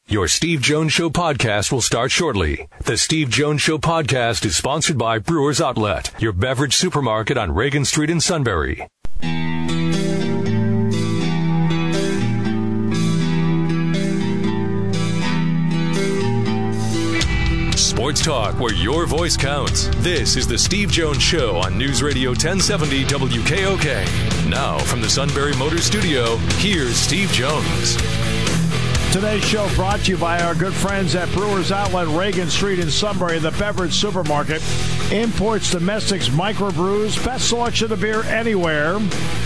Your Steve Jones Show podcast will start shortly. The Steve Jones Show podcast is sponsored by Brewers Outlet, your beverage supermarket on Reagan Street in Sunbury. Sports talk where your voice counts. This is the Steve Jones Show on News Radio 1070 WKOK. Now from the Sunbury Motors Studio, here's Steve Jones. Today's show brought to you by our good friends at Brewers Outlet, Reagan Street in Sunbury, the beverage supermarket. Imports, domestics, microbrews, best selection of beer anywhere.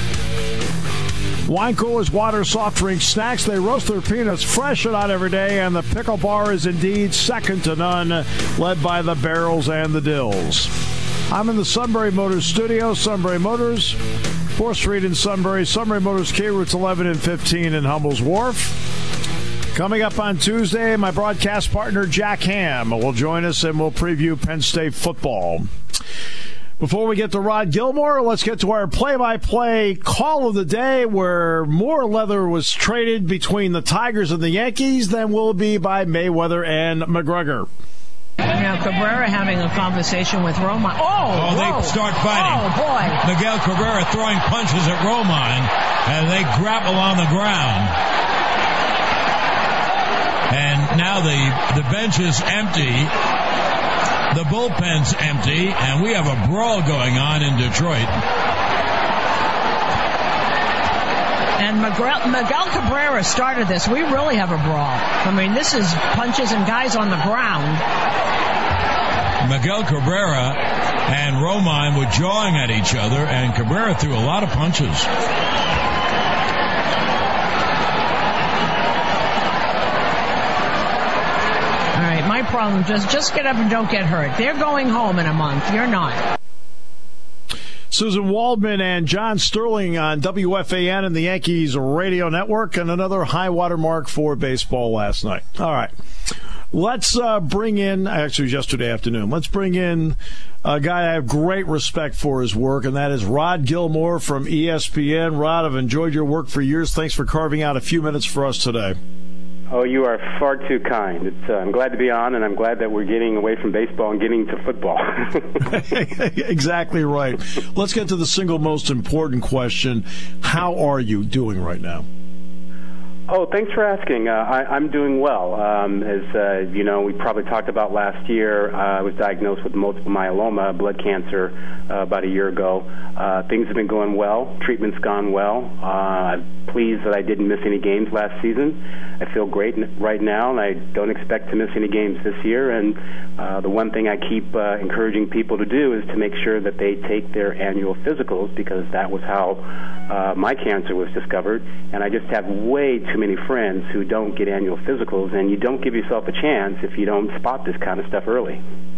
Wine coolers, water, soft drinks, snacks. They roast their peanuts fresh and out every day, and the pickle bar is indeed second to none, led by the Barrels and the Dills. I'm in the Sunbury Motors studio. Sunbury Motors, 4th Street in Sunbury. Sunbury Motors, K routes 11 and 15 in Hummel's Wharf. Coming up on Tuesday, my broadcast partner, Jack Ham, will join us, and we'll preview Penn State football. Before we get to Rod Gilmore, let's get to our play-by-play call of the day, where more leather was traded between the Tigers and the Yankees than will be by Mayweather and McGregor. Now, Cabrera having a conversation with Romine. They start fighting. Oh, boy. Miguel Cabrera throwing punches at Romine, and they grapple on the ground. And now the bench is empty, the bullpen's empty, and we have a brawl going on in Detroit. And Miguel Cabrera started this. We really have a brawl. I mean, this is punches and guys on the ground. Miguel Cabrera and Romine were jawing at each other, and Cabrera threw a lot of punches. My problem, just get up and don't get hurt. They're going home in a month. You're not. Susan Waldman and John Sterling on WFAN and the Yankees Radio Network, and another high water mark for baseball last night. All right. Let's bring in, actually yesterday afternoon, let's bring in a guy I have great respect for his work, and that is Rod Gilmore from ESPN. Rod, I've enjoyed your work for years. Thanks for carving out a few minutes for us today. Oh, you are far too kind. I'm glad to be on, and I'm glad that we're getting away from baseball and getting to football. Exactly right. Let's get to the single most important question. How are you doing right now? Oh, thanks for asking. I'm doing well. As you know, we probably talked about last year, I was diagnosed with multiple myeloma, blood cancer, about a year ago. Things have been going well. Treatment's gone well. I'm pleased that I didn't miss any games last season. I feel great right now, and I don't expect to miss any games this year. And the one thing I keep encouraging people to do is to make sure that they take their annual physicals, because that was how my cancer was discovered. And I just have way too many friends who don't get annual physicals, and you don't give yourself a chance if you don't spot this kind of stuff early.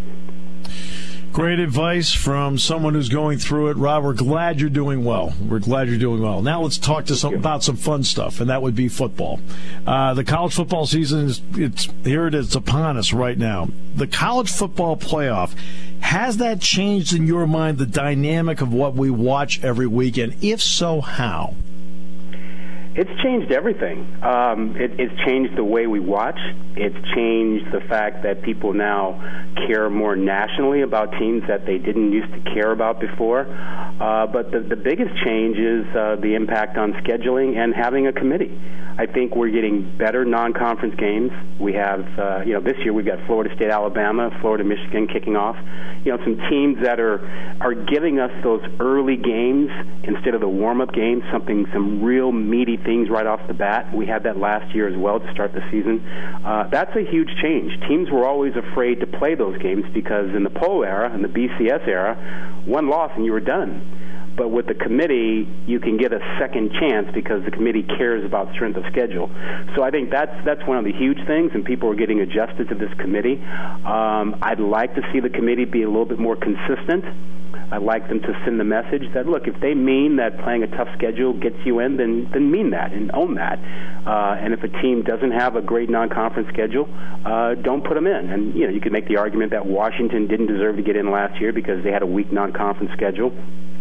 Great advice from someone who's going through it. Rob, we're glad you're doing well. We're glad you're doing well. Now let's talk about some fun stuff, and that would be football. The college football season, it's upon us right now. The college football playoff, has that changed in your mind the dynamic of what we watch every week, and if so, how? It's changed everything. It's changed the way we watch. It's changed the fact that people now care more nationally about teams that they didn't used to care about before. But the biggest change is the impact on scheduling and having a committee. I think we're getting better non-conference games. We have, this year we've got Florida State, Alabama, Florida, Michigan kicking off. Some teams that are giving us those early games instead of the warm-up games, some real meaty things right off the bat. We had that last year as well to start the season. That's a huge change. Teams were always afraid to play those games because in the PO era, in the BCS era, one loss and you were done. But with the committee, you can get a second chance because the committee cares about strength of schedule. So I think that's one of the huge things, and people are getting adjusted to this committee. I'd like to see the committee be a little bit more consistent. I'd like them to send the message that, look, if they mean that playing a tough schedule gets you in, then mean that and own that. And if a team doesn't have a great non-conference schedule, don't put them in. And, you could make the argument that Washington didn't deserve to get in last year because they had a weak non-conference schedule.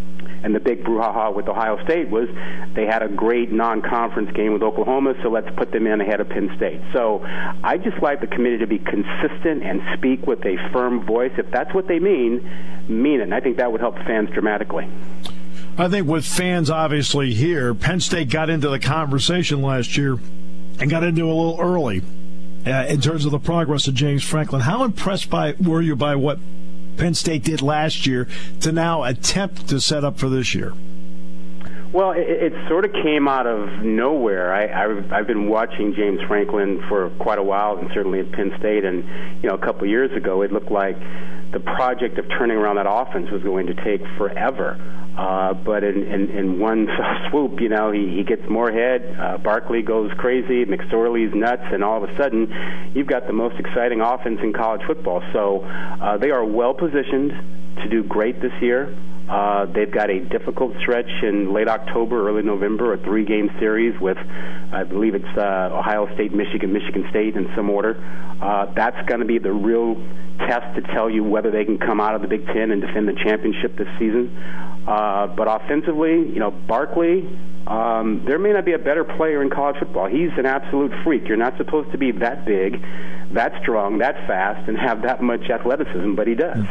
And the big brouhaha with Ohio State was they had a great non-conference game with Oklahoma, so let's put them in ahead of Penn State. So I just like the committee to be consistent and speak with a firm voice. If that's what they mean it. And I think that would help fans dramatically. I think with fans obviously here, Penn State got into the conversation last year and got into it a little early in terms of the progress of James Franklin. How impressed were you by what Penn State did last year to now attempt to set up for this year? Well, it sort of came out of nowhere. I've been watching James Franklin for quite a while, and certainly at Penn State. And a couple of years ago, it looked like the project of turning around that offense was going to take forever. But in one swoop, he gets Moorhead, Barkley goes crazy, McSorley's nuts, and all of a sudden, you've got the most exciting offense in college football. So they are well positioned to do great this year. They've got a difficult stretch in late October, early November, a 3-game series with, I believe it's Ohio State, Michigan State in some order. That's going to be the real test to tell you whether they can come out of the Big Ten and defend the championship this season. But offensively, Barkley, there may not be a better player in college football. He's an absolute freak. You're not supposed to be that big, that strong, that fast, and have that much athleticism, but he does.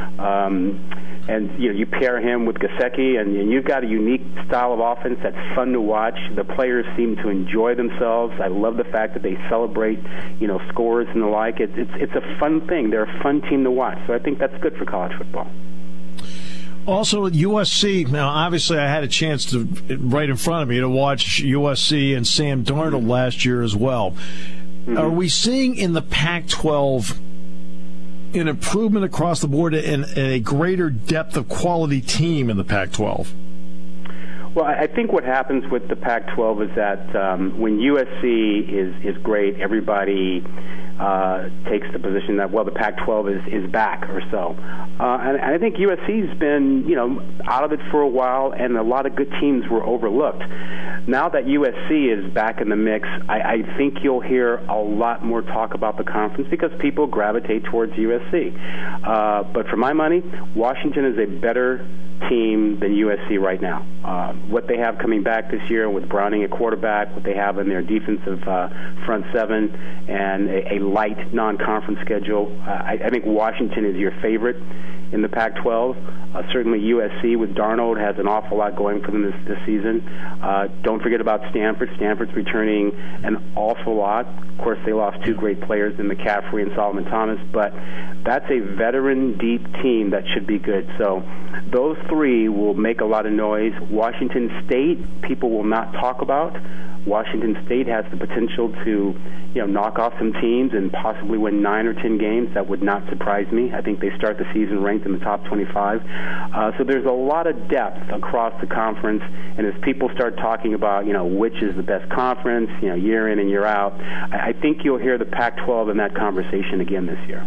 And you pair him with Gesicki, and you've got a unique style of offense that's fun to watch. The players seem to enjoy themselves. I love the fact that they celebrate, scores and the like. It's a fun thing. They're a fun team to watch. So I think that's good for college football. Also, at USC, now obviously I had a chance to, right in front of me, to watch USC and Sam Darnold last year as well. Mm-hmm. Are we seeing in the Pac-12 an improvement across the board and a greater depth of quality team in the Pac-12? Well, I think what happens with the Pac-12 is that when USC is great, everybody takes the position that, well, the Pac-12 is back or so. And I think USC's been, out of it for a while, and a lot of good teams were overlooked. Now that USC is back in the mix, I think you'll hear a lot more talk about the conference because people gravitate towards USC. But for my money, Washington is a better team than USC right now. What they have coming back this year with Browning at quarterback, what they have in their defensive front seven, and a light non-conference schedule, I think Washington is your favorite in the Pac-12. Certainly USC with Darnold has an awful lot going for them this season. Don't forget about Stanford. Stanford's returning an awful lot. Of course, they lost 2 great players in McCaffrey and Solomon Thomas, but that's a veteran, deep team that should be good. So those 3 will make a lot of noise. Washington State, people will not talk about. Washington State has the potential to, knock off some teams and possibly win 9 or 10 games. That would not surprise me. I think they start the season ranked in the top 25. So there's a lot of depth across the conference, and as people start talking about, which is the best conference, year in and year out, I think you'll hear the Pac-12 in that conversation again this year.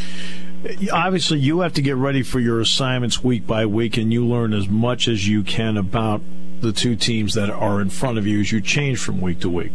Obviously, you have to get ready for your assignments week by week, and you learn as much as you can about the 2 teams that are in front of you as you change from week to week.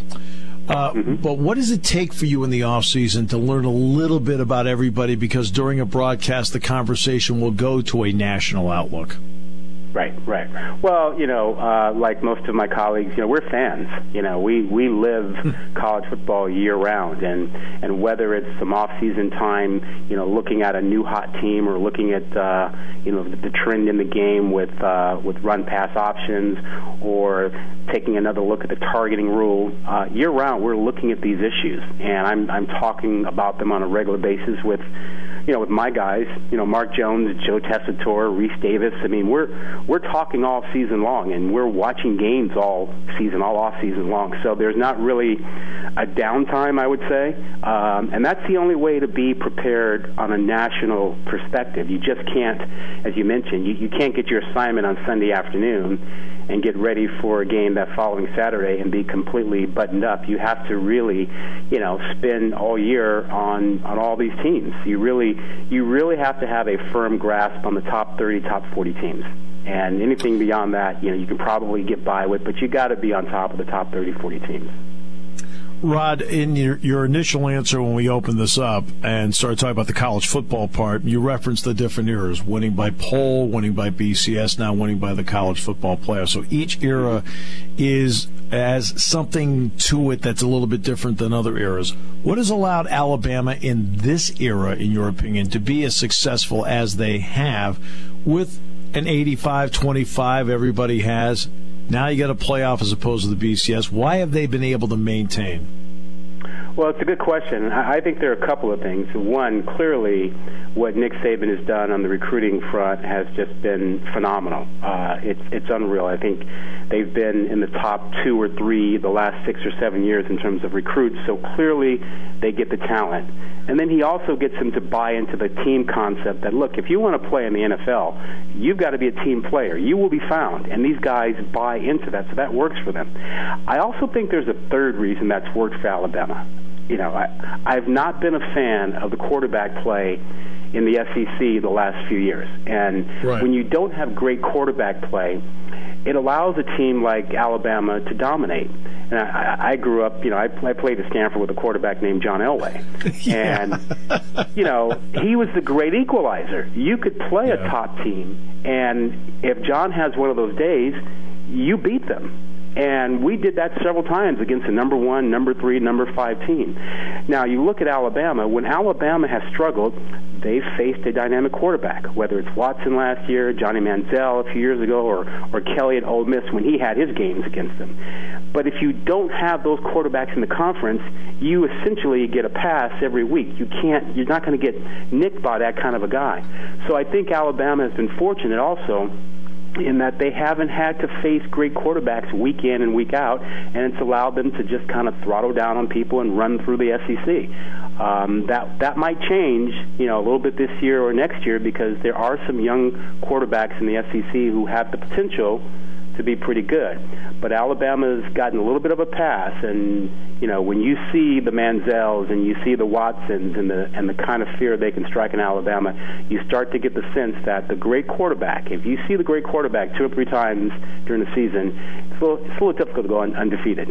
But what does it take for you in the off season to learn a little bit about everybody? Because during a broadcast, the conversation will go to a national outlook. Right. Well, like most of my colleagues, we're fans. We live college football year round, and whether it's some off-season time, looking at a new hot team or looking at the trend in the game with run-pass options, or taking another look at the targeting rule, year round we're looking at these issues, and I'm talking about them on a regular basis with my guys, Mark Jones, Joe Tessitore, Reese Davis. I mean, we're talking all season long, and we're watching games all off season long. So there's not really a downtime, I would say, and that's the only way to be prepared on a national perspective. You just can't, as you mentioned, you can't get your assignment on Sunday afternoon and get ready for a game that following Saturday and be completely buttoned up. You have to really, spend all year on all these teams. You really have to have a firm grasp on the top 30, top 40 teams. And anything beyond that, you can probably get by with, but you got to be on top of the top 30, 40 teams. Rod, in your initial answer when we opened this up and started talking about the college football part, you referenced the different eras, winning by poll, winning by BCS, now winning by the college football playoff. So each era has something to it that's a little bit different than other eras. What has allowed Alabama in this era, in your opinion, to be as successful as they have with an 85-25 everybody has? Now you got a playoff as opposed to the BCS. Why have they been able to maintain? Well, it's a good question. I think there are a couple of things. One, clearly, what Nick Saban has done on the recruiting front has just been phenomenal. It's unreal. I think they've been in the top 2 or 3 the last 6 or 7 years in terms of recruits, so clearly they get the talent. And then he also gets them to buy into the team concept that, look, if you want to play in the NFL, you've got to be a team player. You will be found. And these guys buy into that, so that works for them. I also think there's a third reason that's worked for Alabama. You know, I've not been a fan of the quarterback play in the SEC the last few years. And when you don't have great quarterback play, it allows a team like Alabama to dominate. And I grew up, you know, I played at Stanford with a quarterback named John Elway. And, you know, he was the great equalizer. You could play a top team, and if John has one of those days, you beat them. And we did that several times against the number 1, number 3, number 5 team. Now, you look at Alabama. When Alabama has struggled, they've faced a dynamic quarterback, whether it's Watson last year, Johnny Manziel a few years ago, or Kelly at Ole Miss when he had his games against them. But if you don't have those quarterbacks in the conference, you essentially get a pass every week. You're not going to get nicked by that kind of a guy. So I think Alabama has been fortunate also in that they haven't had to face great quarterbacks week in and week out, and it's allowed them to just kind of throttle down on people and run through the SEC. That might change, you know, a little bit this year or next year, because there are some young quarterbacks in the SEC who have the potential to be pretty good. But Alabama's gotten a little bit of a pass, and you know, when you see the Manziels and you see the Watsons and the kind of fear they can strike in Alabama, you start to get the sense that the great quarterback, if you see the great quarterback 2 or 3 times during the season, it's a little difficult to go undefeated.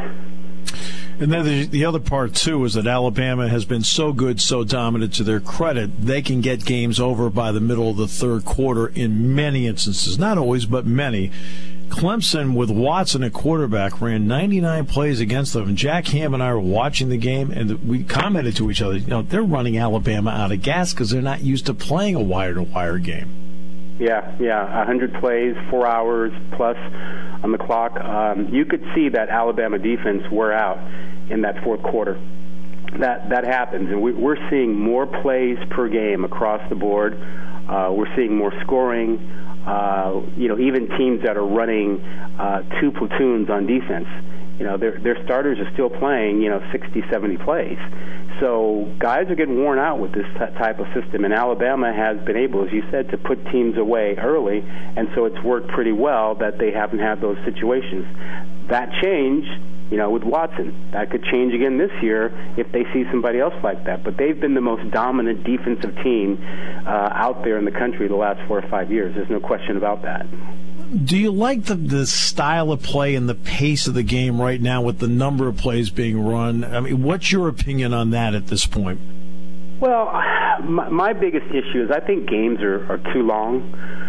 And then the other part, too, is that Alabama has been so good, so dominant. To their credit, they can get games over by the middle of the third quarter in many instances. Not always, but many. Clemson, with Watson at quarterback, ran 99 plays against them. And Jack Ham and I were watching the game, and we commented to each other, you know, they're running Alabama out of gas because they're not used to playing a wire-to-wire game. Yeah, 100 plays, 4 hours plus on the clock. You could see that Alabama defense wear out in that fourth quarter. That happens, and we're seeing more plays per game across the board. We're seeing more scoring. You know, even teams that are running 2 platoons on defense, you know, their starters are still playing, you know, 60, 70 plays. So guys are getting worn out with this type of system, and Alabama has been able, as you said, to put teams away early, and so it's worked pretty well that they haven't had those situations. That changed, you know, with Watson. That could change again this year if they see somebody else like that. But they've been the most dominant defensive team out there in the country the last 4 or 5 years. There's no question about that. Do you like the style of play and the pace of the game right now with the number of plays being run? I mean, what's your opinion on that at this point? Well, my biggest issue is I think games are too long.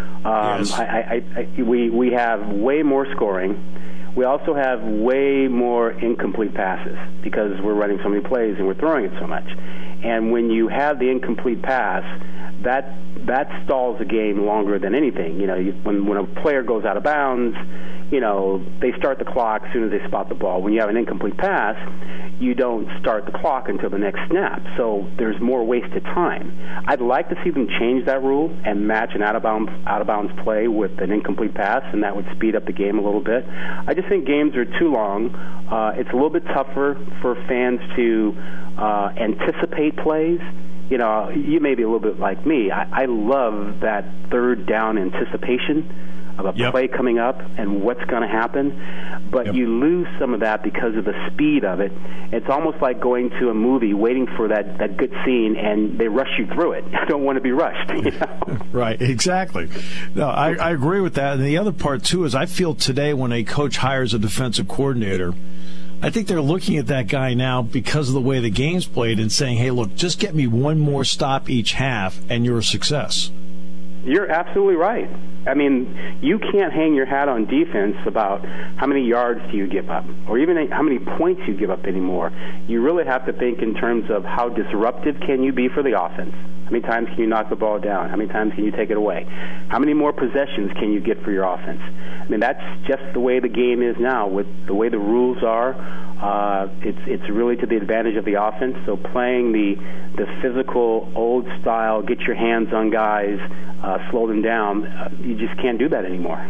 Yes. We have way more scoring. We also have way more incomplete passes because we're running so many plays and we're throwing it so much. And when you have the incomplete pass, that stalls the game longer than anything. You know, when a player goes out of bounds, you know, they start the clock as soon as they spot the ball. When you have an incomplete pass, you don't start the clock until the next snap. So there's more wasted time. I'd like to see them change that rule and match an out-of-bounds play with an incomplete pass, and that would speed up the game a little bit. I just think games are too long. It's a little bit tougher for fans to anticipate plays. You know, you may be a little bit like me. I love that third down anticipation of a play coming up and what's going to happen, but you lose some of that because of the speed of it. It's almost like going to a movie waiting for that good scene, and they rush you through it. I don't want to be rushed. You know? Right, exactly. No, I agree with that. And the other part, too, is I feel today when a coach hires a defensive coordinator, I think they're looking at that guy now because of the way the game's played and saying, hey, look, just get me one more stop each half, and you're a success. You're absolutely right. I mean, you can't hang your hat on defense about how many yards do you give up or even how many points you give up anymore. You really have to think in terms of how disruptive can you be for the offense. How many times can you knock the ball down? How many times can you take it away? How many more possessions can you get for your offense? I mean, that's just the way the game is now. With the way the rules are, it's really to the advantage of the offense. So playing the physical, old style, get your hands on guys, slow them down, you just can't do that anymore.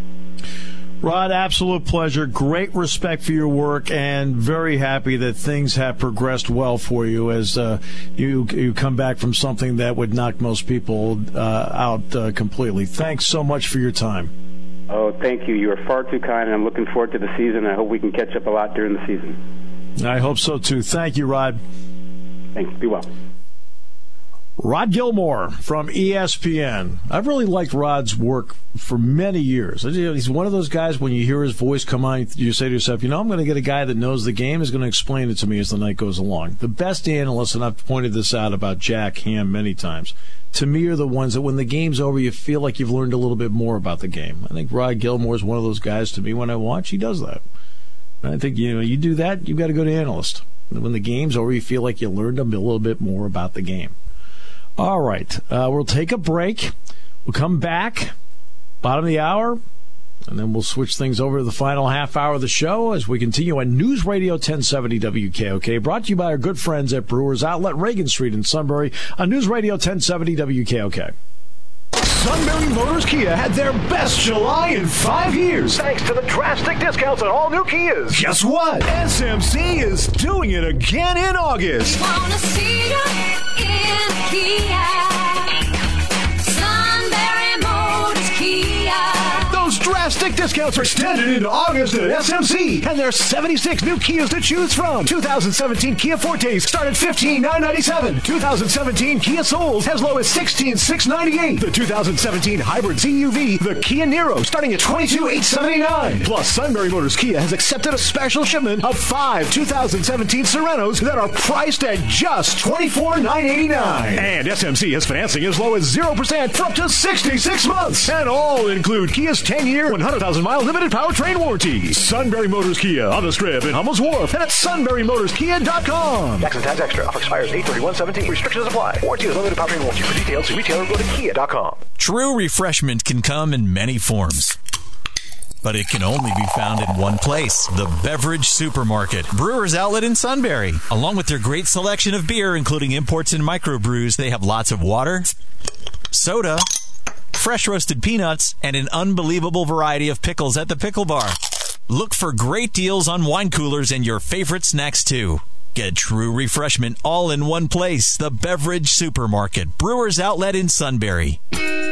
Rod, absolute pleasure. Great respect for your work, and very happy that things have progressed well for you as you come back from something that would knock most people out completely. Thanks so much for your time. Oh, thank you. You are far too kind, and I'm looking forward to the season. I hope we can catch up a lot during the season. I hope so, too. Thank you, Rod. Thanks. Be well. Rod Gilmore from ESPN. I've really liked Rod's work for many years. He's one of those guys, when you hear his voice come on, you say to yourself, I'm going to get a guy that knows the game, is going to explain it to me as the night goes along. The best analysts, and I've pointed this out about Jack Ham many times, to me are the ones that when the game's over, you feel like you've learned a little bit more about the game. I think Rod Gilmore is one of those guys to me when I watch, he does that. And I think, you do that, you've got to go to analyst. When the game's over, you feel like you learned a little bit more about the game. All right, we'll take a break. We'll come back, bottom of the hour, and then we'll switch things over to the final half hour of the show as we continue on News Radio 1070 WKOK, brought to you by our good friends at Brewers Outlet, Reagan Street in Sunbury, on News Radio 1070 WKOK. Sunbury Motors Kia had their best July in 5 years, thanks to the drastic discounts on all new Kias. Guess what? SMC is doing it again in August. Wanna see you in Kia. Sunbury Motors Kia. Those drastic discounts are extended into August at SMC, and there's 76 new Kias to choose from. 2017 Kia Fortes start at $15,997. 2017 Kia Souls as low as $16,698. The 2017 Hybrid CUV, the Kia Niro, starting at $22,879. Plus, Sunbury Motors Kia has accepted a special shipment of 5 2017 Serenos that are priced at just $24,989. And SMC has financing as low as 0% for up to 66 months. And all include Kia's 10-year, 100,000-mile limited powertrain warranty. Sunbury Motors Kia on the Strip in Hummel's Wharf and at SunburyMotorsKia.com. Tax and tax extra. Offer expires 8/31/17. Restrictions apply. Warranty is limited powertrain warranty. For details, see retailer or go to Kia.com. True refreshment can come in many forms, but it can only be found in one place, the Beverage Supermarket, Brewers Outlet in Sunbury. Along with their great selection of beer, including imports and microbrews, they have lots of water, soda, fresh roasted peanuts, and an unbelievable variety of pickles at the pickle bar. Look for great deals on wine coolers and your favorite snacks, too. Get true refreshment all in one place, the Beverage Supermarket, Brewers Outlet in Sunbury.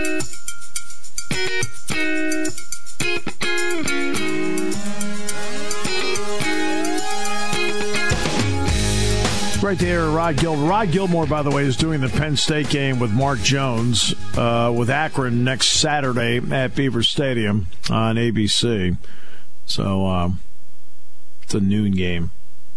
Great to hear Rod Gilmore. Rod Gilmore, by the way, is doing the Penn State game with Mark Jones with Akron next Saturday at Beaver Stadium on ABC. So it's a noon game.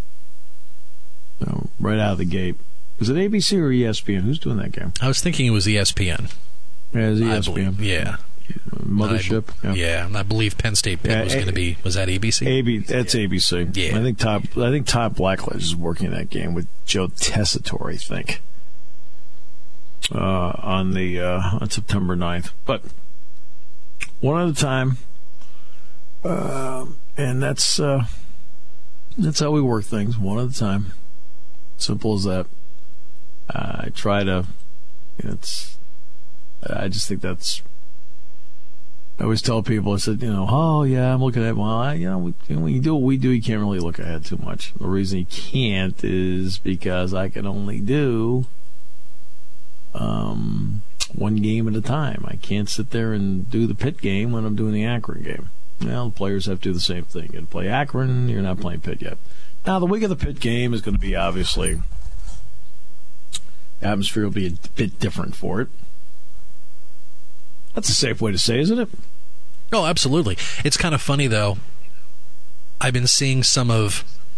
So right out of the gate. Is it ABC or ESPN? Who's doing that game? I was thinking it was ESPN. Yeah, it's ESPN. I believe, yeah. Mothership. Yeah, and I believe Penn State Pitt was going to be. Was that ABC? That's ABC. Yeah, I think Todd Blackledge is working that game with Joe Tessitore, I think, on September 9th. But one at a time, and that's how we work things, one at a time. Simple as that. I try to. I just think that's. I always tell people, I said, oh, yeah, I'm looking at, when you do what we do, you can't really look ahead too much. The reason you can't is because I can only do one game at a time. I can't sit there and do the Pitt game when I'm doing the Akron game. Well, the players have to do the same thing. You're going to play Akron, you're not playing Pitt yet. Now, the week of the Pitt game is going to be, obviously, the atmosphere will be a bit different for it. That's a safe way to say, isn't it? Oh, absolutely. It's kind of funny, though. I've been seeing some of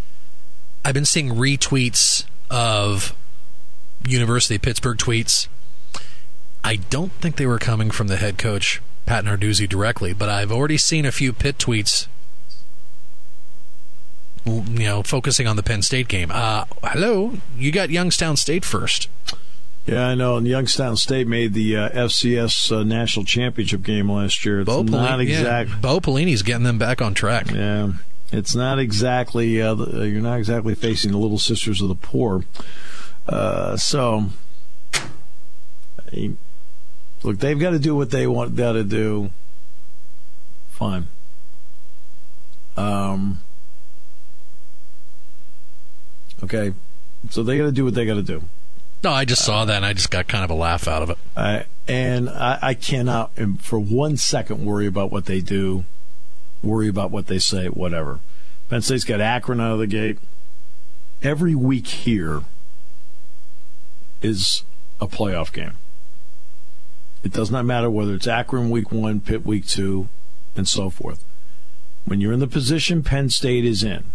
I've been seeing retweets of University of Pittsburgh tweets. I don't think they were coming from the head coach, Pat Narduzzi, directly, but I've already seen a few Pitt tweets, focusing on the Penn State game. Hello, you got Youngstown State first. Yeah, I know. And Youngstown State made the FCS national championship game last year. It's Bo Pelini's getting them back on track. Yeah, it's not exactly you're not exactly facing the Little Sisters of the Poor. Look, they've got to do what they want to do. Fine. Okay, so they got to do what they got to do. No, I just saw that, and I just got kind of a laugh out of it. I cannot, for 1 second, worry about what they do, worry about what they say, whatever. Penn State's got Akron out of the gate. Every week here is a playoff game. It does not matter whether it's Akron week 1, Pitt week 2, and so forth. When you're in the position Penn State is in,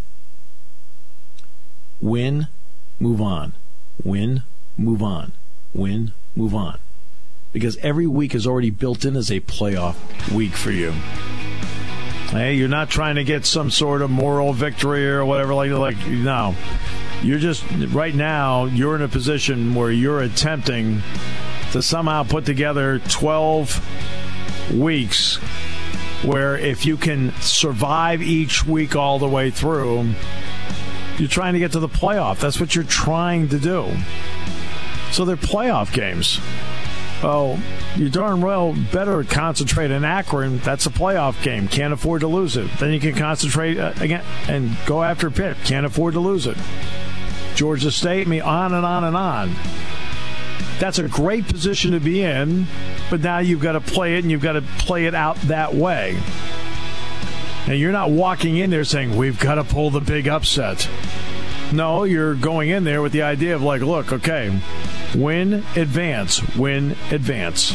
win, move on. Win, move on. Win, move on. Because every week is already built in as a playoff week for you. Hey, you're not trying to get some sort of moral victory or whatever. No. You're just, right now, you're in a position where you're attempting to somehow put together 12 weeks where if you can survive each week all the way through, you're trying to get to the playoff. That's what you're trying to do. So they're playoff games. Oh, you darn well better concentrate in Akron. That's a playoff game. Can't afford to lose it. Then you can concentrate again and go after Pitt. Can't afford to lose it. Georgia State, on and on and on. That's a great position to be in, but now you've got to play it, and you've got to play it out that way. And you're not walking in there saying, we've got to pull the big upset. No, you're going in there with the idea of look, okay, win, advance, win, advance.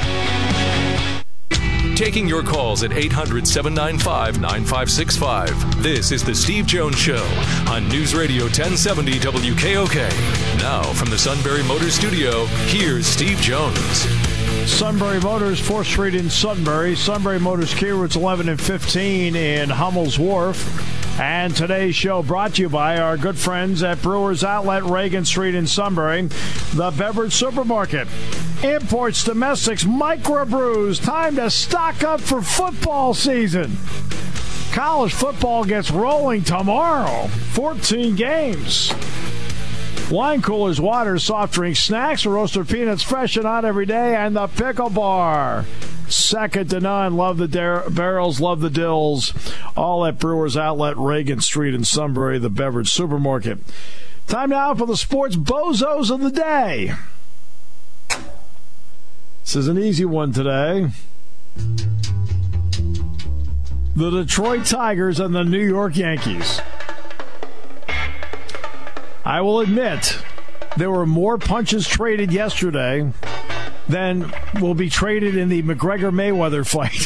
Taking your calls at 800-795-9565. This is the Steve Jones Show on News Radio 1070 WKOK. Now, from the Sunbury Motors Studio, here's Steve Jones. Sunbury Motors, 4th Street in Sunbury. Sunbury Motors Kia routes 11 and 15 in Hummel's Wharf. And today's show brought to you by our good friends at Brewers Outlet, Reagan Street in Sunbury. The Beverage Supermarket. Imports, domestics, microbrews. Time to stock up for football season. College football gets rolling tomorrow. 14 games. Wine coolers, water, soft drinks, snacks, roasted peanuts, fresh and hot every day, and the Pickle Bar. Second to none. Love the barrels, love the dills. All at Brewers Outlet, Reagan Street in Sunbury, the Beverage Supermarket. Time now for the sports bozos of the day. This is an easy one today. The Detroit Tigers and the New York Yankees. I will admit there were more punches traded yesterday than will be traded in the McGregor-Mayweather fight.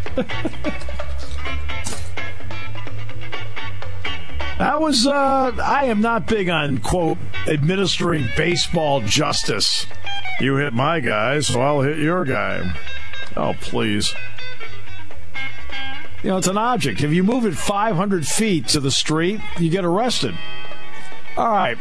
That was, I am not big on, quote, administering baseball justice. You hit my guy, so I'll hit your guy. Oh, please. It's an object. If you move it 500 feet to the street, you get arrested. All right.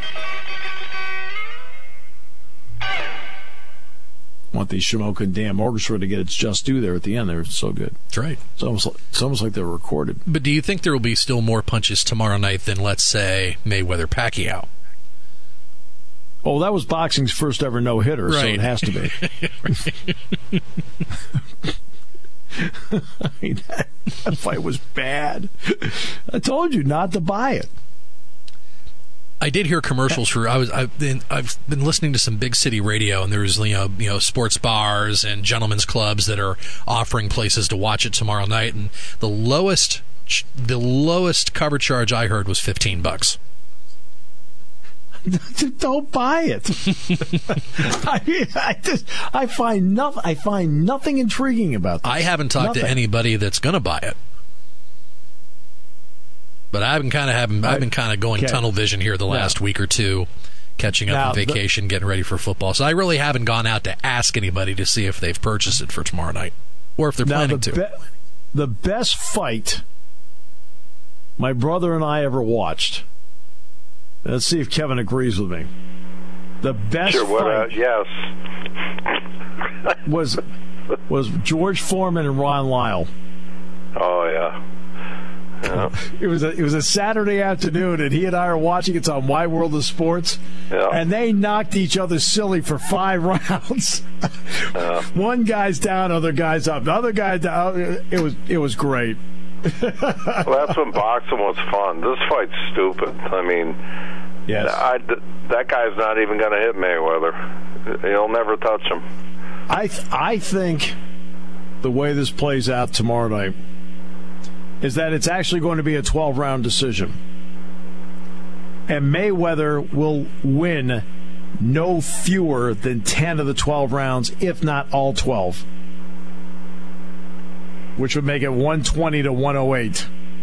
Want the Shamokin Dam Orchestra to get its just due there at the end. They're so good. That's right. It's almost like they're recorded. But do you think there will be still more punches tomorrow night than, let's say, Mayweather-Pacquiao? Oh, that was boxing's first ever no-hitter, right. So it has to be. I mean, that fight was bad. I told you not to buy it. I did hear commercials for. I've been listening to some big city radio, and there's sports bars and gentlemen's clubs that are offering places to watch it tomorrow night. And the lowest cover charge I heard was $15. Don't buy it. I find nothing intriguing about this. I haven't talked to anybody that's going to buy it. But I've been kind of going tunnel vision here the last week or two, catching up on vacation, getting ready for football. So I really haven't gone out to ask anybody to see if they've purchased it for tomorrow night or if they're planning to. The best fight my brother and I ever watched. Let's see if Kevin agrees with me. The best fight yes. was George Foreman and Ron Lyle. Oh, yeah. Yeah. It was a Saturday afternoon, and he and I are watching. It's on My World of Sports, and they knocked each other silly for 5 rounds. One guy's down, other guy's up. The other guy down. It was great. Well, that's when boxing was fun. This fight's stupid. I mean, yes. That guy's not even going to hit Mayweather. He'll never touch him. I think the way this plays out tomorrow night is that it's actually going to be a 12-round decision. And Mayweather will win no fewer than 10 of the 12 rounds, if not all 12. Which would make it 120 to 108.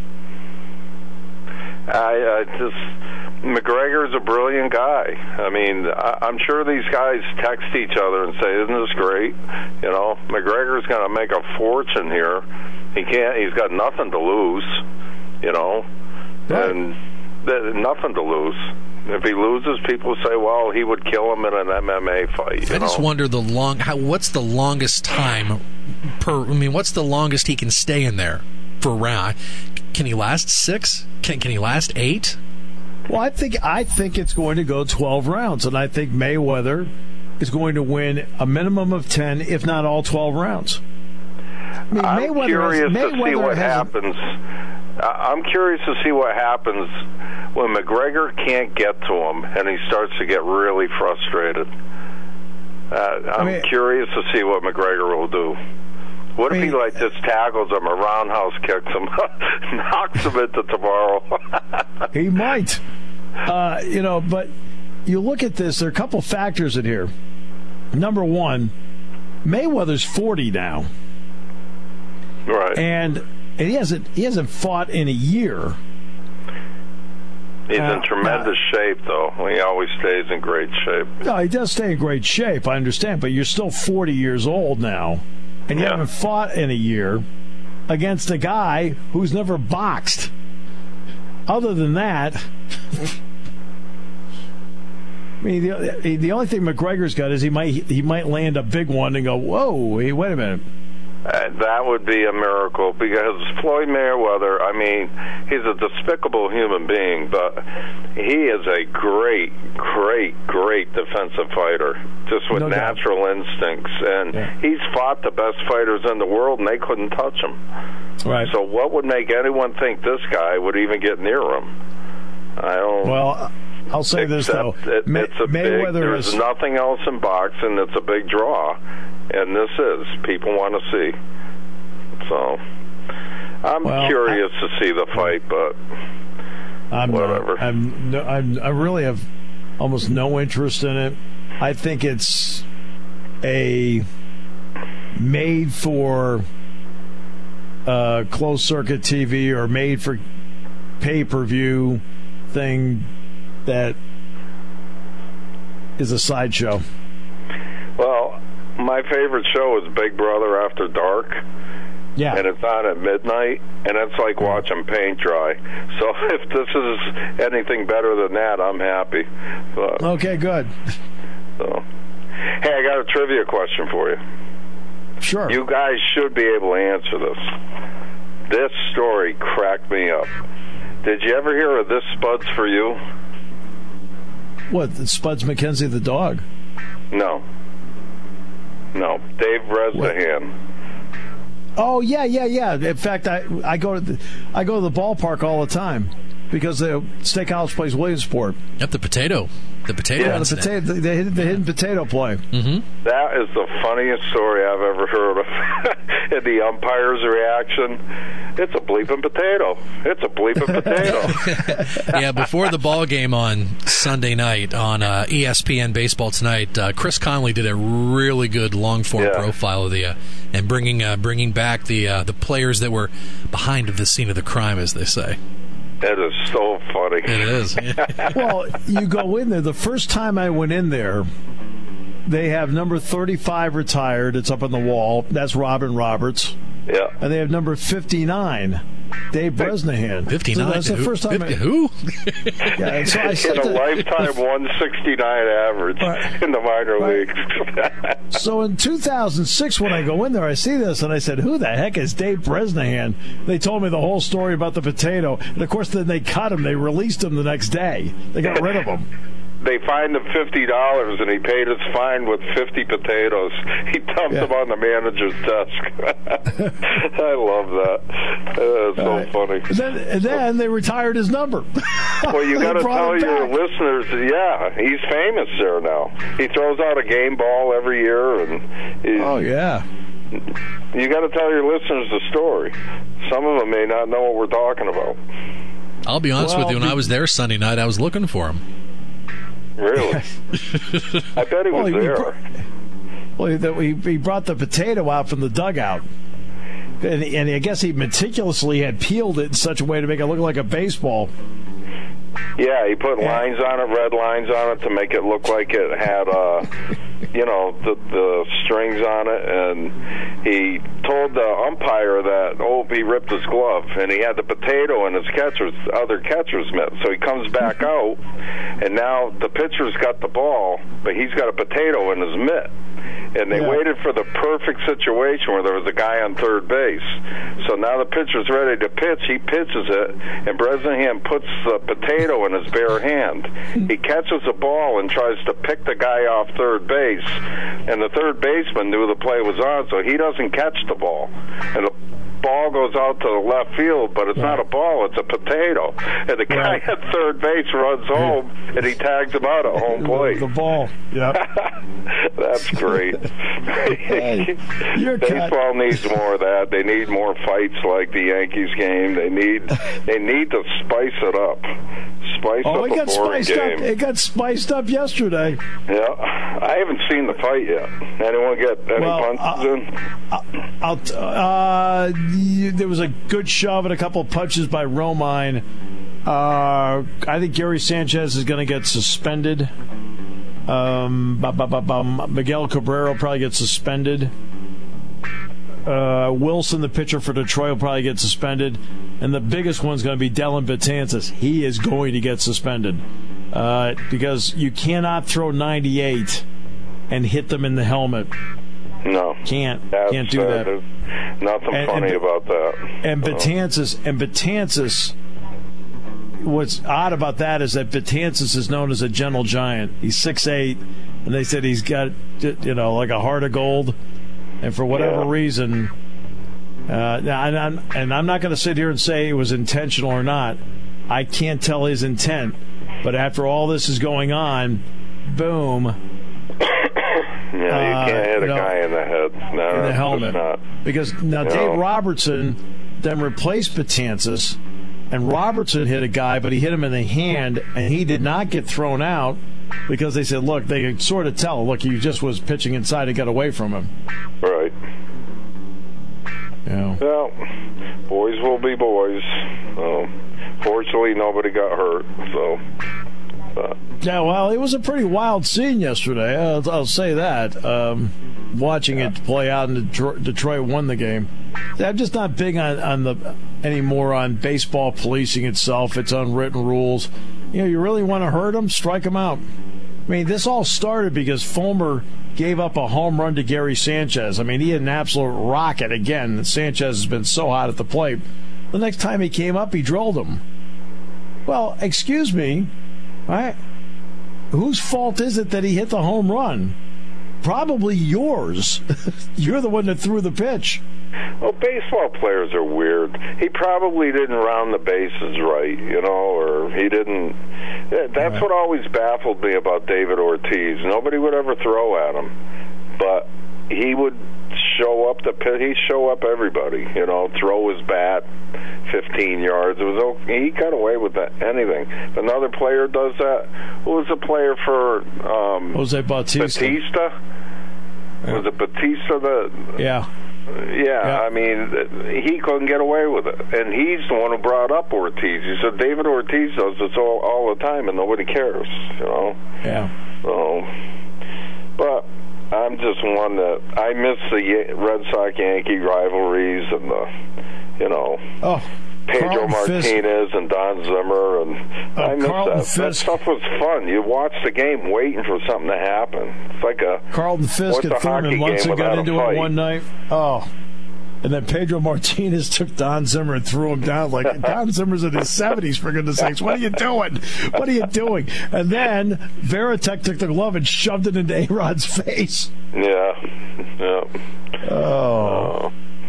McGregor's a brilliant guy. I mean, I'm sure these guys text each other and say, "Isn't this great?" You know, McGregor's going to make a fortune here. He's got nothing to lose. You know, right. And nothing to lose. If he loses, people say, "Well, he would kill him in an MMA fight." I just wonder what's the longest time what's the longest he can stay in there for a round? Can he last 6? Can he last 8? Well, I think it's going to go 12 rounds, and I think Mayweather is going to win a minimum of 10, if not all 12 rounds. I'm curious to see what happens. I'm curious to see what happens when McGregor can't get to him and he starts to get really frustrated. I'm curious to see what McGregor will do. What if he just tackles him or roundhouse kicks him, knocks him into tomorrow? He might. But you look at this, there are a couple factors in here. Number one, Mayweather's 40 now. Right. And he hasn't fought in a year. He's in tremendous shape, though. He always stays in great shape. No, he does stay in great shape, I understand, but you're still 40 years old now, and you haven't fought in a year against a guy who's never boxed. Other than that, I mean, the only thing McGregor's got is he might land a big one and go, whoa, hey, wait a minute. That would be a miracle, because Floyd Mayweather, I mean, he's a despicable human being, but he is a great, great, great defensive fighter, just with natural instincts. And he's fought the best fighters in the world, and they couldn't touch him. Right. So what would make anyone think this guy would even get near him? I don't. Well, I'll say this, though. There's nothing else in boxing that's a big draw. And this is. People want to see. So, I'm curious to see the fight, but whatever. I really have almost no interest in it. I think it's a made for closed circuit TV or made for pay-per-view thing that is a sideshow. Well, my favorite show is Big Brother After Dark. Yeah. And it's on at midnight, and it's like watching paint dry. So if this is anything better than that, I'm happy. But, okay, good. So, hey, I got a trivia question for you. Sure. You guys should be able to answer this. This story cracked me up. Did you ever hear of This Spuds For You? What, Spuds McKenzie the dog? No, Dave Bresnahan. Oh yeah. In fact, I go to the ballpark all the time because the Steakhouse plays Williamsport. Yep, the potato. The hidden potato play. Mm-hmm. That is the funniest story I've ever heard of. And the umpire's reaction, it's a bleeping potato. It's a bleeping potato. Yeah, before the ball game on Sunday night on ESPN Baseball Tonight, Chris Conley did a really good long-form profile of the and bringing back the players that were behind the scene of the crime, as they say. It is so funny. It is. Well, you go in there. The first time I went in there, they have number 35 retired. It's up on the wall. That's Robin Roberts. Yeah. And they have number 59, Dave Bresnahan. 59? So that's the first time. Who? Yeah, so I said in a lifetime 169 average in the minor leagues. So in 2006, when I go in there, I see this, and I said, who the heck is Dave Bresnahan? They told me the whole story about the potato. And, of course, then they cut him. They released him the next day. They got rid of him. They fined him $50, and he paid his fine with 50 potatoes. He dumped them on the manager's desk. I love that. It's so funny. And then they retired his number. Well, you got to tell your listeners, he's famous there now. He throws out a game ball every year, and you got to tell your listeners the story. Some of them may not know what we're talking about. I'll be honest with you. When I was there Sunday night, I was looking for him. Really? I bet he was there. He brought the potato out from the dugout. And I guess he meticulously had peeled it in such a way to make it look like a baseball. Yeah, he put lines on it, red lines on it, to make it look like it had, the strings on it. And he told the umpire that, he ripped his glove, and he had the potato in his other catcher's mitt. So he comes back out, and now the pitcher's got the ball, but he's got a potato in his mitt. And they waited for the perfect situation where there was a guy on third base. So now the pitcher's ready to pitch. He pitches it, and Bresnahan puts the potato in his bare hand. He catches the ball and tries to pick the guy off third base, and the third baseman knew the play was on, so he doesn't catch the ball. And the ball goes out to the left field, but it's not a ball, it's a potato. And the guy at third base runs home, and he tags him out at home plate. The ball. Yep. That's great. Baseball needs more of that. They need more fights like the Yankees game. They need to spice it up. Spice up a boring game. It got spiced up yesterday. Yeah, I haven't seen the fight yet. Anyone get any punches in? There was a good shove and a couple of punches by Romine. I think Gary Sanchez is going to get suspended. Miguel Cabrera will probably get suspended. Wilson, the pitcher for Detroit, will probably get suspended. And the biggest one's going to be Dellin Betances. He is going to get suspended because you cannot throw 98 and hit them in the helmet. No. Can't do that. There's nothing funny about that. And Betances, what's odd about that is that Betances is known as a gentle giant. He's 6'8", and they said he's got, like a heart of gold. And for whatever reason, I'm not going to sit here and say it was intentional or not. I can't tell his intent. But after all this is going on, boom. You can't hit a guy in the head. No, in the helmet. Not. Because now Dave Robertson then replaced Betances, and Robertson hit a guy, but he hit him in the hand, and he did not get thrown out because they said, look, they could sort of tell, he just was pitching inside and got away from him. Right. Yeah. Well, boys will be boys. Fortunately, nobody got hurt, so... Yeah, well, it was a pretty wild scene yesterday. I'll say that. Watching it play out in Detroit won the game. I'm just not big anymore on baseball policing itself, its unwritten rules. You really want to hurt them? Strike them out. I mean, this all started because Fulmer gave up a home run to Gary Sanchez. I mean, he had an absolute rocket again. Sanchez has been so hot at the plate. The next time he came up, he drilled him. Well, excuse me. Right? Whose fault is it that he hit the home run? Probably yours. You're the one that threw the pitch. Well, baseball players are weird. He probably didn't round the bases right, or he didn't. That's what always baffled me about David Ortiz. Nobody would ever throw at him, but he would show up the pit. He'd show up everybody, throw his bat 15 yards. It was he got away with that. Anything. If another player does that. Who was the player for Jose Bautista? Was it Bautista that? Yeah. Yeah, I mean, he couldn't get away with it. And he's the one who brought up Ortiz. He said, David Ortiz does this all the time, and nobody cares, Yeah. So, but I'm just one that I miss the Red Sox-Yankee rivalries and the, Pedro Martinez and Don Zimmer, and I miss that. That stuff was fun. You watch the game waiting for something to happen. It's like a Carlton Fisk at Thurman Munson got into it one night. Oh. And then Pedro Martinez took Don Zimmer and threw him down. Like, Don Zimmer's in his 70s, for goodness sakes. What are you doing? What are you doing? And then Veritek took the glove and shoved it into A-Rod's face. Yeah. Oh.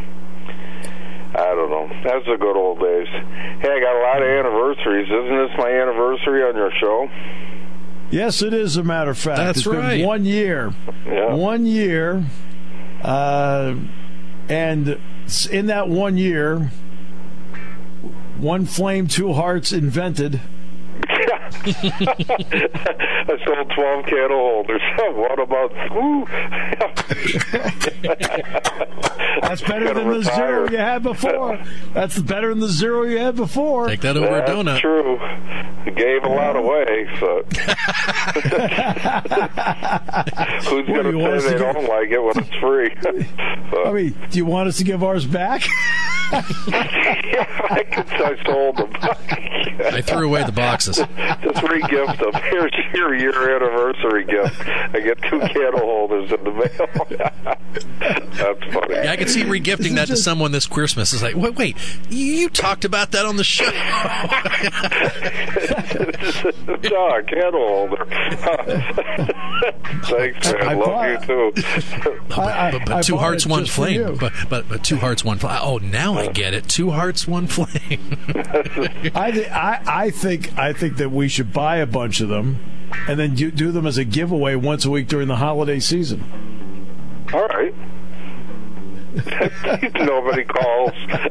I don't know. That's the good old days. Hey, I got a lot of anniversaries. Isn't this my anniversary on your show? Yes, it is, as a matter of fact. That's right. Been 1 year. Yeah. 1 year. And in that 1 year, one flame, two hearts invented. I sold 12 candle holders. What about? That's better than the zero you had before. That's better than the zero you had before. Take that over a donut. That's true. You gave a lot away, so who's going to say they don't like it when it's free? I mean, do you want us to give ours back? I sold them. I threw away the boxes. Just re-gift them. Here's your anniversary gift. I get 2 candle holders in the mail. That's funny. Yeah, I could see regifting that to someone this Christmas. It's like, wait, you talked about that on the show. A candle holder. Thanks, man. Love you too. But 2 hearts, 1 flame. But 2 hearts, 1 flame. Oh, now I get it. 2 hearts, 1 flame. I think that we should buy a bunch of them and then do them as a giveaway once a week during the holiday season. All right. Nobody calls.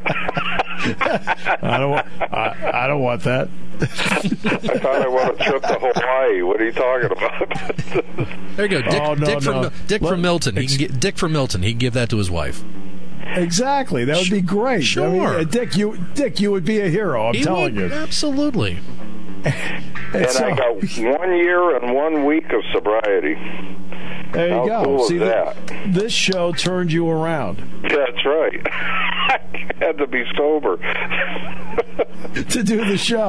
I don't want that. I thought I want a trip to Hawaii. What are you talking about? There you go. Dick from Milton. Dick from Milton. He can give that to his wife. Exactly. That would be great. Sure. I mean, Dick, you would be a hero. I'm telling you. Absolutely. And I got 1 year and 1 week of sobriety. There you How go. Cool See, is that? This show turned you around. That's right. I had to be sober to do the show.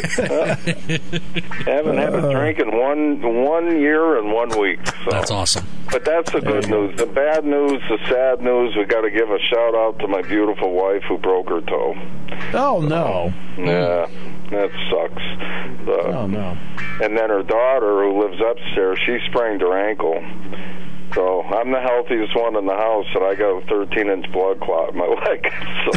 Haven't had a drink in one year and 1 week. So. That's awesome. But that's the good news. The bad news, the sad news, we got to give a shout out to my beautiful wife who broke her toe. Oh, no. Yeah, that sucks. Oh, no. And then her daughter, who lives upstairs, she sprained her ankle. So I'm the healthiest one in the house, and I got a 13-inch blood clot in my leg.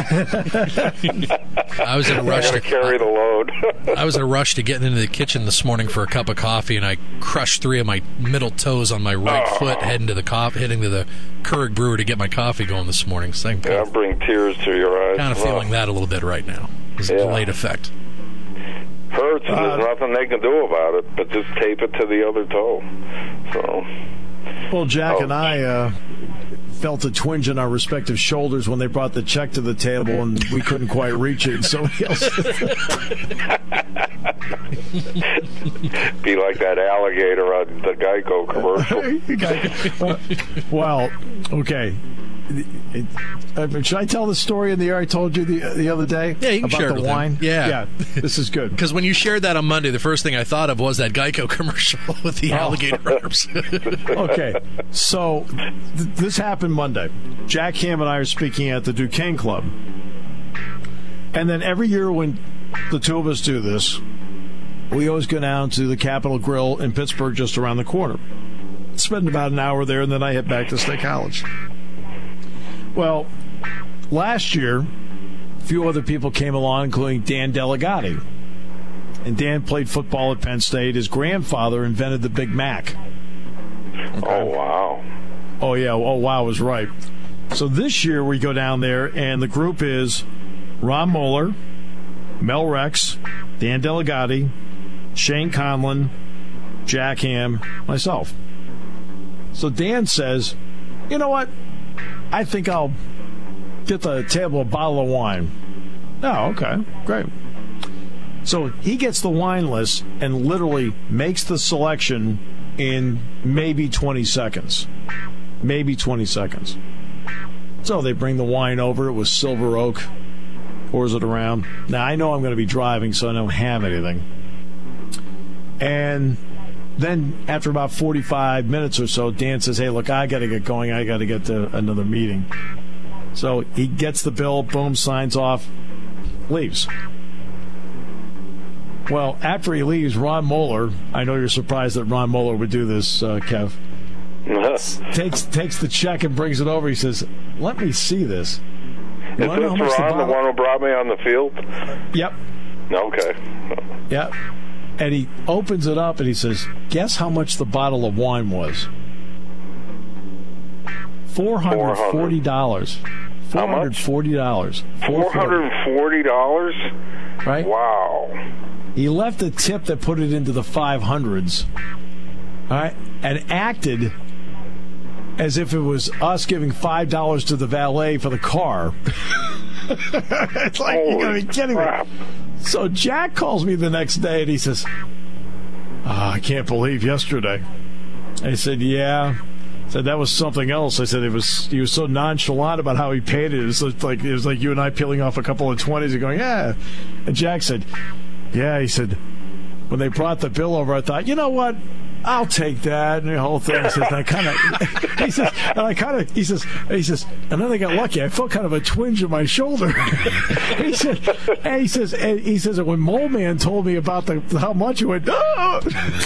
So I was in a rush to carry the load. I was in a rush to get into the kitchen this morning for a cup of coffee, and I crushed 3 of my middle toes on my right foot, heading to the Keurig brewer to get my coffee going this morning. So I'll bring tears to your eyes. Kind of feeling that a little bit right now. It's a delayed effect. Hurts, and there's nothing they can do about it, but just tape it to the other toe. So. Well, Jack and I felt a twinge in our respective shoulders when they brought the check to the table, and we couldn't quite reach it. And somebody else. Be like that alligator on the Geico commercial. Well, okay. Should I tell the story in the air I told you the other day? Yeah, you can share it with the wine. Them. Yeah, this is good. Because when you shared that on Monday, the first thing I thought of was that Geico commercial with the alligator arms. Okay, so this happened Monday. Jack Ham and I are speaking at the Duquesne Club, and then every year when the two of us do this, we always go down to the Capitol Grill in Pittsburgh, just around the corner. Spend about an hour there, and then I head back to State College. Well, last year, a few other people came along, including Dan Delegati. And Dan played football at Penn State. His grandfather invented the Big Mac. Oh, wow. Oh, yeah. Oh, wow was right. So this year we go down there, and the group is Ron Moeller, Mel Rex, Dan Delegati, Shane Conlon, Jack Ham, myself. So Dan says, you know what? I think I'll get the table a bottle of wine. Oh, okay, great. So he gets the wine list and literally makes the selection in maybe 20 seconds. Maybe 20 seconds. So they bring the wine over. It was Silver Oak. Pours it around. Now, I know I'm going to be driving, so I don't have anything. And then after about 45 minutes or so, Dan says, hey, look, I got to get going. I got to get to another meeting. So he gets the bill, boom, signs off, leaves. Well, after he leaves, Ron Moeller, I know you're surprised that Ron Moeller would do this, Kev, takes the check and brings it over. He says, let me see this. Is this Ron, the one who brought me on the field? Yep. Okay. Yep. And he opens it up and he says, guess how much the bottle of wine was? $440. $440. $440? Right? Wow. He left a tip that put it into the 500s. All right? And acted as if it was us giving $5 to the valet for the car. It's like, you got to be kidding me. So Jack calls me the next day and he says, I can't believe yesterday. I said, yeah. I said, that was something else. I said, he was so nonchalant about how he paid it. It was like you and I peeling off a couple of 20s and going, yeah. And Jack said, yeah. He said, when they brought the bill over, I thought, you know what? I'll take that, and the whole thing. He says, he says, and then I got lucky. I felt kind of a twinge in my shoulder. he says, and when Mole Man told me about how much, he went, oh!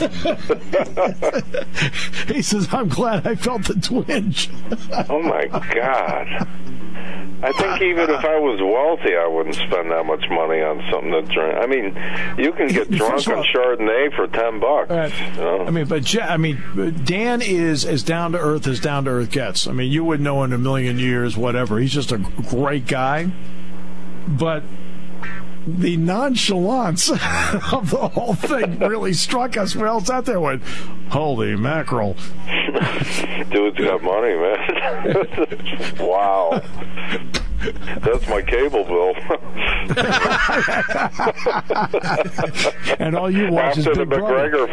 He says, I'm glad I felt the twinge. Oh my God. I think even if I was wealthy, I wouldn't spend that much money on something to drink. I mean, you can get drunk on Chardonnay for $10. Right. You know? I mean, Dan is as down to earth gets. I mean, you wouldn't know in a million years, whatever. He's just a great guy. But the nonchalance of the whole thing really struck us. We all sat there and went, holy mackerel. Dude's got money, man. Wow. That's my cable bill. And all you watch after is the Big McGregor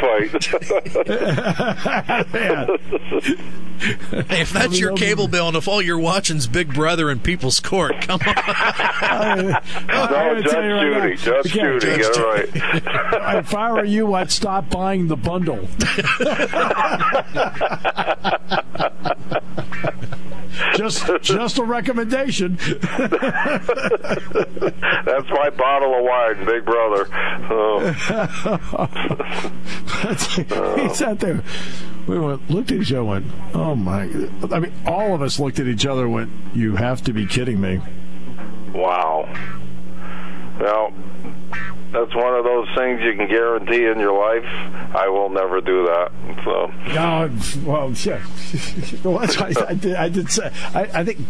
fight. Hey, if that's your cable bill and if all you're watching is Big Brother and People's Court, come on. No, Judge Judy. Judge Judy. Get it right. If I were you, I'd stop buying the bundle. Just a recommendation. That's my bottle of wine, Big Brother. He sat there. We looked at each other and went, oh my. I mean, all of us looked at each other and went, you have to be kidding me. Wow. Well, that's one of those things you can guarantee in your life. I will never do that. So. No, well, yeah. Well, that's why I did say. I think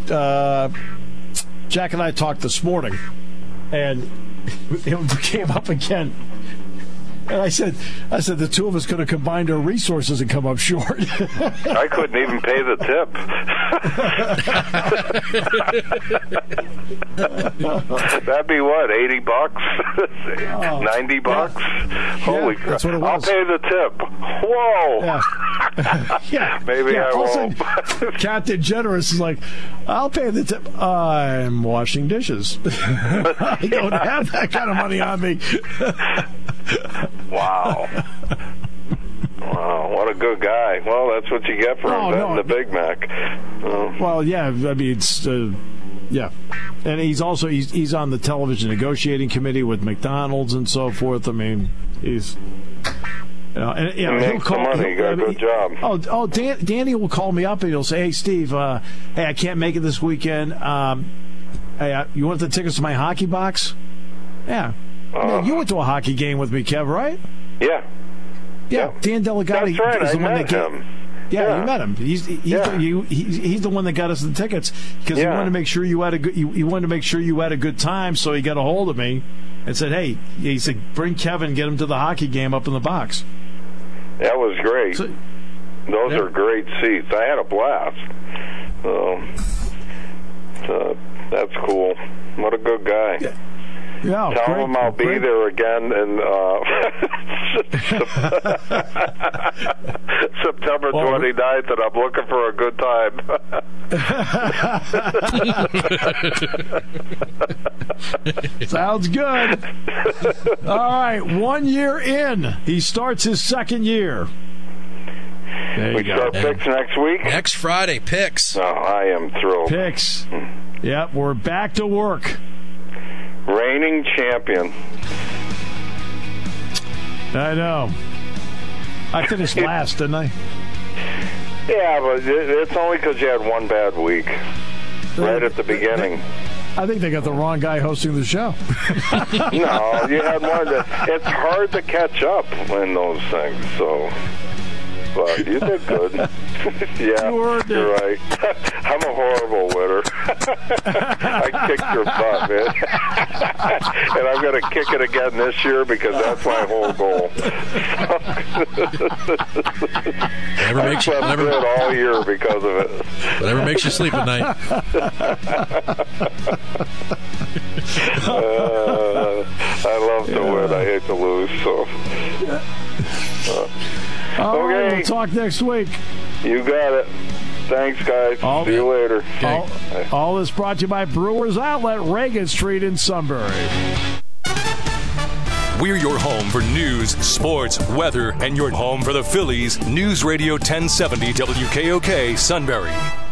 Jack and I talked this morning, and it came up again. And I said, the two of us could have combined our resources and come up short. I couldn't even pay the tip. That'd be what, $80? $90? Holy crap. That's what it was. I'll pay the tip. Whoa. Yeah. Maybe I won't. Captain Generous is like, I'll pay the tip. I'm washing dishes. I don't have that kind of money on me. Wow. Wow, what a good guy. Well, that's what you get for inventing the Big Mac. Well, yeah, I mean, it's, yeah. And he's also, he's on the television negotiating committee with McDonald's and so forth. I mean, he's... and, he makes the money. Good job. Danny will call me up and he'll say, hey, Steve, hey, I can't make it this weekend. Hey, you want the tickets to my hockey box? Yeah. You went to a hockey game with me, Kev, right? Yeah. Yeah. Dan Delegati That's right. is the one that him. Yeah, you met him. He's the one that got us the tickets because he wanted to make sure you had a good time. So he got a hold of me and said, "Hey," he said, "Bring Kevin, get him to the hockey game up in the box." That was great. Those are great seats. I had a blast. That's cool. What a good guy. Yeah, tell him I'll be there again in September 29th, and I'm looking for a good time. Sounds good. All right, 1 year in, he starts his second year. We start picks next week? Next Friday, picks. Oh, I am thrilled. Picks. Yep, we're back to work. Reigning champion. I know. I finished last, didn't I? Yeah, but it's only because you had one bad week right at the beginning. I think they got the wrong guy hosting the show. No, you had one. It's hard to catch up in those things, so... But you did good. Yeah, you're right. I'm a horrible winner. I kicked your butt, man. And I'm going to kick it again this year because that's my whole goal. Never makes you never all year because of it. Whatever makes you sleep at night. I love to win. I hate to lose. So. All right, we'll talk next week. You got it. Thanks, guys. See you later. All this brought to you by Brewers Outlet, Reagan Street in Sunbury. We're your home for news, sports, weather, and your home for the Phillies. News Radio 1070 WKOK Sunbury.